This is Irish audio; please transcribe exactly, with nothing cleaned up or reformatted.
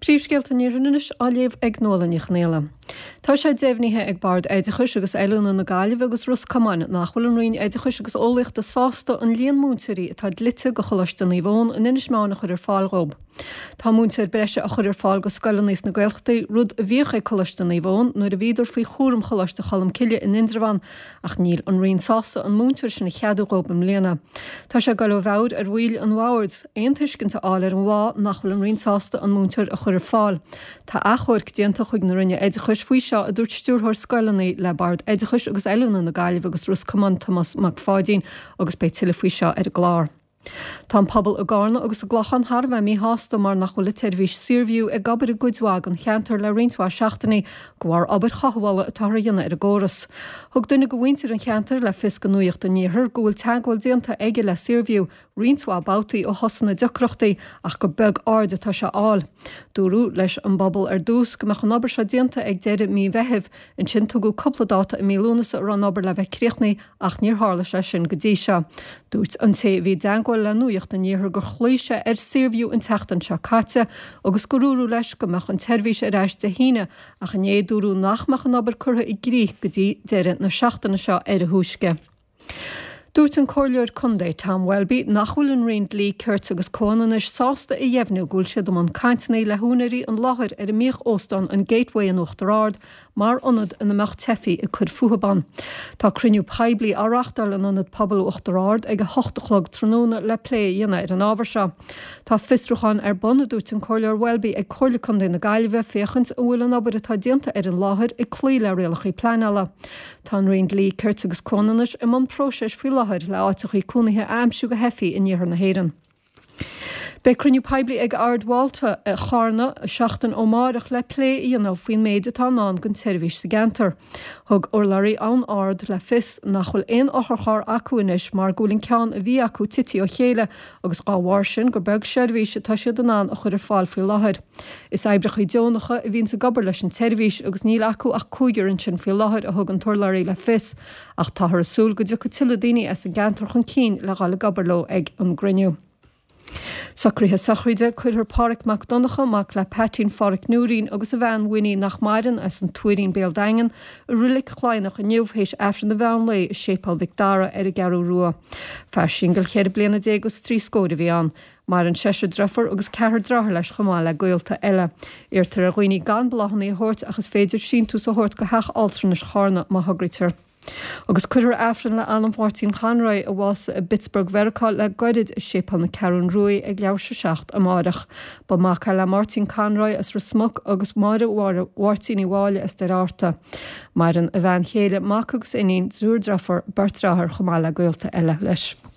Príomhscéalta níoranis á léamh ag nóla ní chnéile. Tá sé déimhnithe ag bard éideachais agus eilúna na Gaillimh agus Rus Camáin nach bhfuil an roinn éideachais agus ólaíocht a sásta an líon múnteirí atá dlite go choláiste na bhón in inis mána chur ar fáil rob. Tá múnteir breise a chur ar fáil go scoileann níos na Gaelchtaí rud a bhíoch ag choláiste na bhón nuair a bhíidir faoi chúram choláiste chalam ciile in Indravan ach níl an roinn sásta an múnteir sin na cheadú rob im léana. Tá sé gal bhhaid ar bhuiil an bhhaid aon tuiscinnta áil ar an bhá nach bhfuil an roinn sásta an múnteir a chur ar fáil. Tá achhuir déanta chuig na rinne éideachais faoi seo a dúirt stúrthóir scoileanna le bard éideachais agus eilúna na Gaillimh agus Rus Camáin Thomas McFadden agus bé tuile faoi seo ar glár. Tá pobl a gána agus a glachan Harbh mí hásta mar nach bhfuil téirhís sirviú ag gabar a gúidhág an cheantar le rintá seachtainna go bhhar aber chahhála atá dhéanana ar a góras. Thug duine go bhaintear an cheantar le fis go nuíocht a níthir go bhfuil teagháil déanta aige le sirviú rintá bátaí ó hosanna decrochtaí ach go beg áard atá se áil. Dúrú leis an bobbal ar dús go meach an obair se déanta ag deireadh mí bheitheh in sin tugu coppla dáta i mílúnas ar an obair le bheith críochnaí ach níor hála se sin go dtí se. Dúirt an té bhí deangáil le nuíocht a níthir gur chluise ar sirviú in teachtan se caite agus goúrú leis go meach an teirhís ar éis de híine ach an éadúrú nachmeach an obair curtha i gríoch go dtí deireadh na seachtainna seo ar a thuaisce. Dúirt an cóirleoir Conde Tom Welby nach bhfuil an roinn lí cuirt agus cónanis sásta i dhéimhnú gúil siad am an caintnaí le húnairí an láthir ar a míoch óstan an Gateway an Uachtarard mar anad in na meach tefií i chur fuhaban. Tá cruniú peblií áreachtal an anad pobl Uachtarard ag a hochtachlog tróna le lé dhéana ar an ábhar seo. Tá fistruchan ar bonna dúirt an cóirleoir Welby ag choirle Conde na Gaillimh féchant a bhfuil an obair atá déanta ar an láthir i clí le réalach í pleanála. Tá an roinn lí cuirt agus cónanis i man próisis fi le áiteach í cúnaithe aimsú go hefií in dhearr na héireann. Be cruniú peblií ag ardháilta a charna seachtain ó marach le lé íanamh faoin méid atá ná gon téirhís sa gantar. Thug orlairí an ard le fis nach bhfuil aon áthar acuinis mar gúlinn ceann a bhí acu tití ó chéile agus gáhhair sin gur beg seirbhís atá siad an an a chur ar fáil faoi láthair. Is éibrech í deonacha a bhíonn sa gabar leis an téirhís agus níl acu ach cúigear an sin faoi láthair a thug an torlairí le fis ach tá ar asúl go dtí go tuile daoine as an gantar chun cín le gála gabarló ag an griniú. Sacríthe sachríide chuir Pádraic MacDonagh mac le Páirtín Fáric Núirín agus a bhean Winnie nach maidan as an tuairín Béaldaingen a rulik chláinach a nniuhhééis efran na bhean lei sépal Vicdara ar a garú rua. Fear singal chéad bliana dé agus trí scóda bhí an, mar an seise drafar agus ceathar drathar leis chumá le gaolta eile. Irtar a ghoinní gan blachanna i hort agus féidir sin tú sa hort go heach altranas charna má hagritar. Agus chuir efran le Anam Martin Conroy a bhás a Pittsburgh Vericá le gairid is sépal na Carún Rui ag leabhar sa seacht a mádach. Ba mac le Martin Conroy as rasmuc agus máire bhhartíí bháile is de ráta. Mar an a bhean chéile mac agus iníon zúrdrafar bertráthar chumá le gaolta eile leis.